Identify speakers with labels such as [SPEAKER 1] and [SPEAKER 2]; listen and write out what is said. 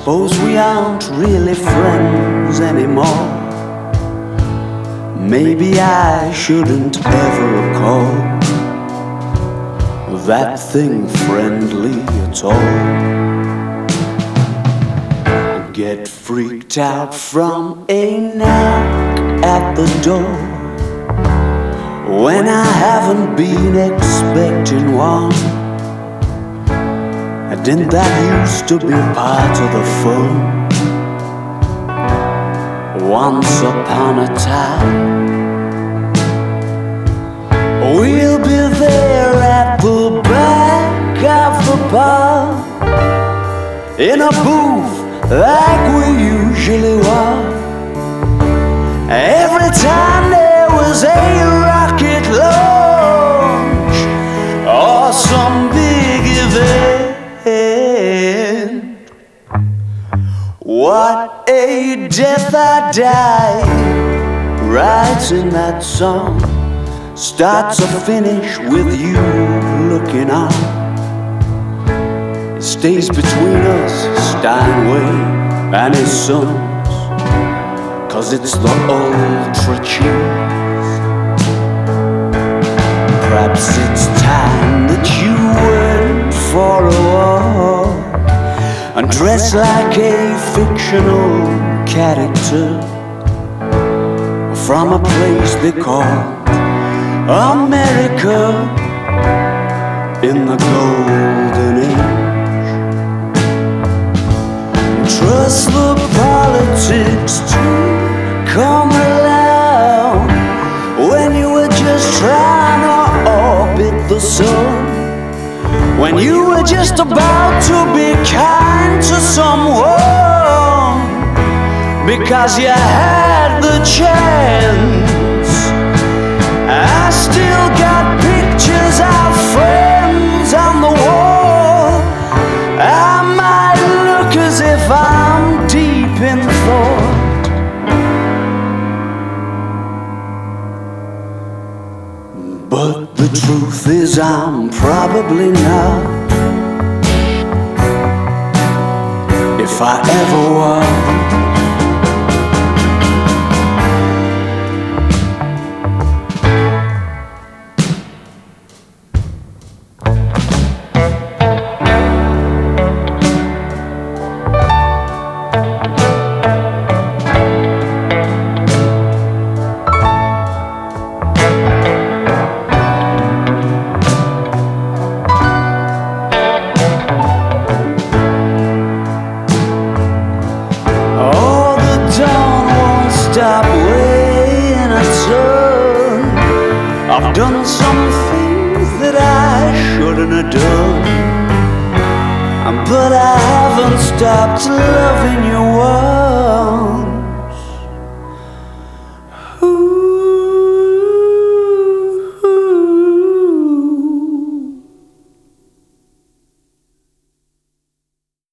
[SPEAKER 1] suppose we aren't really friends anymore. Maybe I shouldn't ever call that thing friendly at all. Get freaked out from a knock at the door when I haven't been expecting one. Didn't that used to be part of the fun? Once upon a time, we'll be there at the back of the bar, in a booth like we usually were. Every time there was a rocket launch or some big event, what a death I died writing that song. Start to finish with you looking on. It stays between us, Steinway and his sons, 'cause it's the ultra cheese. Perhaps it's time that you went for a walk and dress like a fictional character from a place they call America in the golden age. Trust the politics to come along when you were just trying to orbit the sun, when you were just about to be kind to someone because you had the chance. I still got pictures of friends on the wall. I might look as if I'm deep in thought, but the truth is I'm probably not, if I ever was. Stop weighing a ton. I've done some things that I shouldn't have done, but I haven't stopped loving you.